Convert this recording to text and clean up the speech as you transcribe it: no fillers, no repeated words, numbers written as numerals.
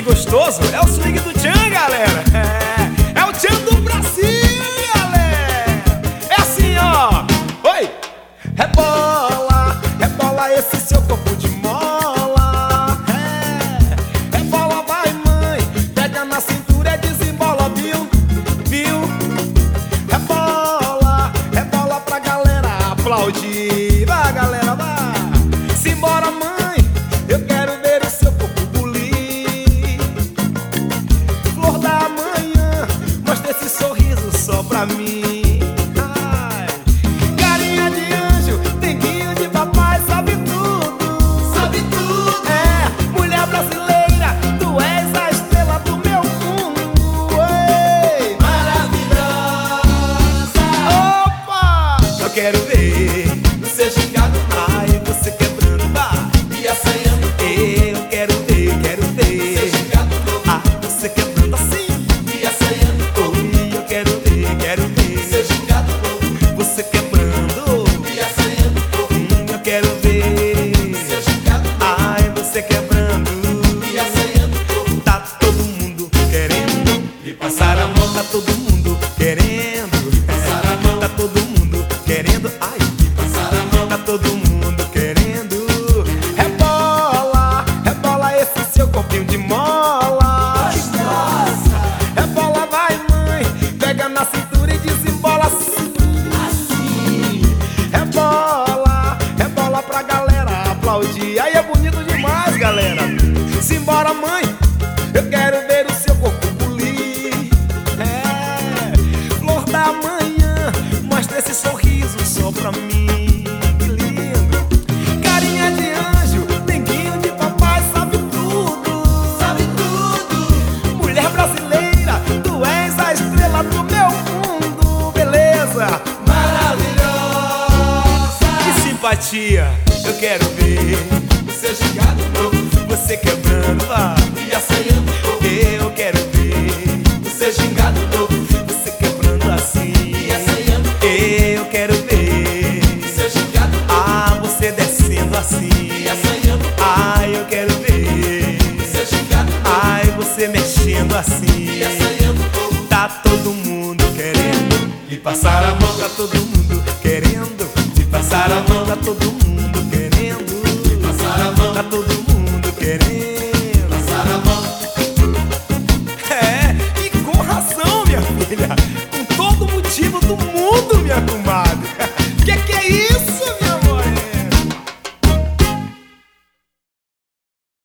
gostoso é o swing do Tchan, galera. É o Tchan do Brasil, galera. É assim, ó. Oi! Rebola, rebola esse seu corpo de mola. Rebola, vai mãe, pega na cintura e desembola, viu? Viu? Rebola, rebola pra galera aplaudir. Vai, galera, vai. Simbora, mãe, eu quero ver o seu corpo bulir. Flor da manhã, mostra esse sorriso só pra mim. Ai, carinha de anjo, denguinho de papai, sabe tudo. Sabe tudo. É, mulher brasileira, tu és a estrela do meu mundo. Ei, maravilhosa. Opa, eu quero ver você gingado. Ai, você quebrando, vai. E assanhando. Eu quero ver, quero ver. Você gingado. Ah, você quebrando assim. E assanhando. Oi, eu quero ver, quero ver. Você gingado. Você quebrando. E assanhando. Eu quero ver. Você gingado. Ai, você quebrando. E assanhando. Tá todo mundo querendo e passar a mão. Tá todo mundo querendo passar a mão. Tá todo mundo querendo. Ai, passar a mão. Tá todo mundo querendo. Rebola, rebola esse seu corpinho de mola. Gostosa. Rebola, vai mãe, pega na cintura e desembola assim. Assim. Rebola, rebola pra galera aplaudir. Aí é bonito demais, galera. Simbora, mãe, eu quero ver o seu corpo bulir. É, flor da manhã, mostra esse sorriso só pra mim. Que lindo. Carinha de anjo, denguinho de papai, sabe tudo. Sabe tudo. Mulher brasileira, tu és a estrela do meu mundo. Beleza, maravilhosa. Que simpatia, eu quero ver você gingado novo, você quebrando, vai. E assanhando. Eu quero ver você gingado novo, você quebrando assim. E assanhando. Eu quero ver você gingado. Ah, você descendo assim. E assanhando. Ai, eu quero ver você gingado. Ai, você mexendo assim. E assanhando. Tá todo mundo querendo e passar a mão. Tá todo mundo querendo e passar a mão. Tá todo mundo